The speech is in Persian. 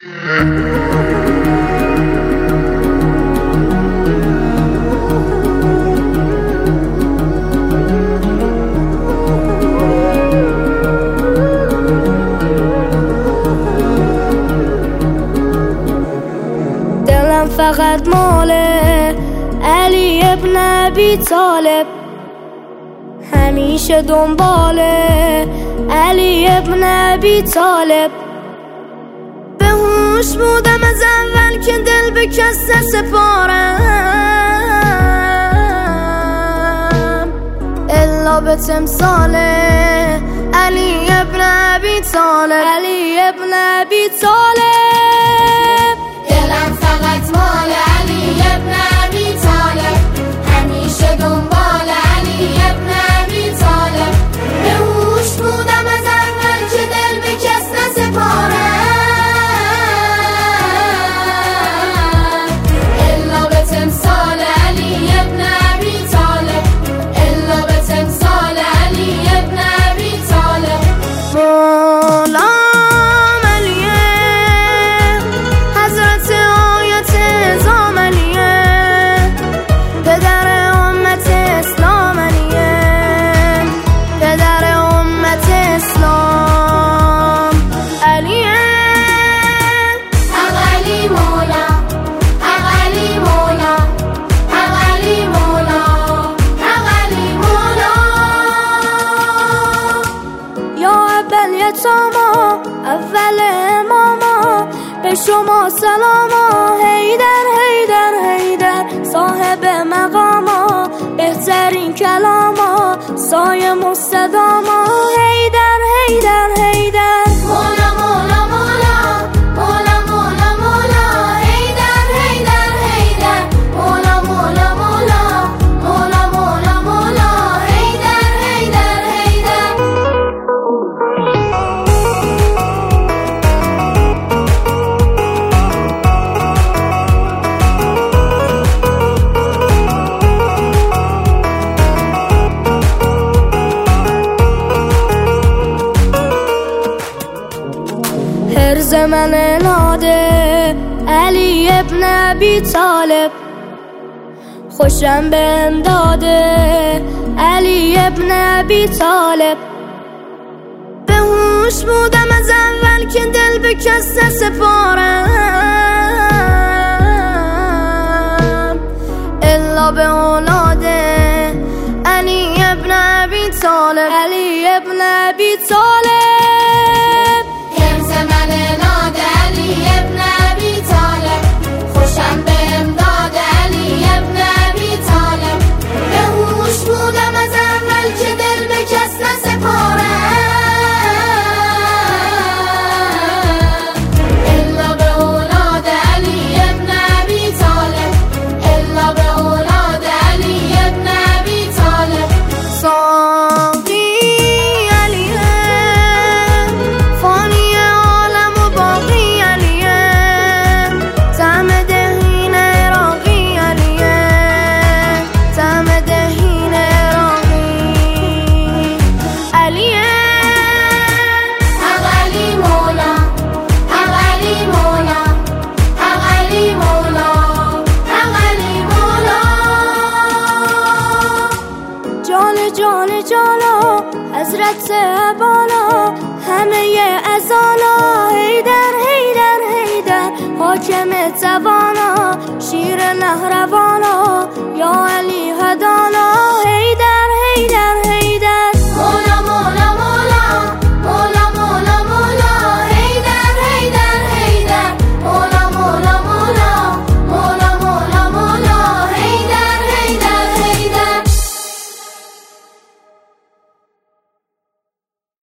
دلم فقط ماله علی ابن ابی طالب، همیشه دنباله علی ابن ابی طالب. به هوش بودم از اول که دل به کس سپارم، الا به تمثال علی ابن ابی طالب، علی ابن ابی طالب. دلم فقط مال علی ابن ابی طالب، همیشه دنبال علی ابن ابی طالب. به هوش بودم از اول که دل به کس نسپارم، الا به تمثال علی ابن ابی طالب، الا به تمثال علی ابن ابی طالب. مولام علیه، حضرت آیت اعظام علیه، پدر امت اسلام علیه، پدر امت اسلام علیه. حق علی مولا، حق علی مولا، حق علی مولا، حق علی مولا. یا اول یتاما، اول اماما، به شما سلاما. حیدر حیدر حیدر صاحب مقاما، بهترین کلاما، سایه مستداما. حیدر حیدر حیدر مولا مولا مولا، مولا مولا مولا. حیدر حیدر حیدر، مولا مولا مولا، مولا مولا مولا. حیدر حیدر حیدر. حرز من ناده علی ابن ابی طالب، خوشم به امداده علی ابن ابی طالب. به هوش بودم از اول که دل به کس نسپارم، الا به اولاده علی ابن ابی طالب، علی ابن ابی طالب. حرز من ناد علی ابن ابی طالب، خوشم به امداد علی ابن ابی طالب. به هوش بودم از اول که دل به کس نسپارم، الا به اولاد علی ابن ابی طالب، الا به اولاد علی ابن ابی طالب. ساقی علیه، فانی عالم و باقی علیه، طعم دهین عراقی علیه، طعم دهین عراقی علیه. حق علی مولا، حق علی مولا، حق علی مولا، حق علی مولا. جان جان جانا حضرت بالا، همه ازالا. حیدر حیدر حیدر حاکم توانا، شیر نهروانا.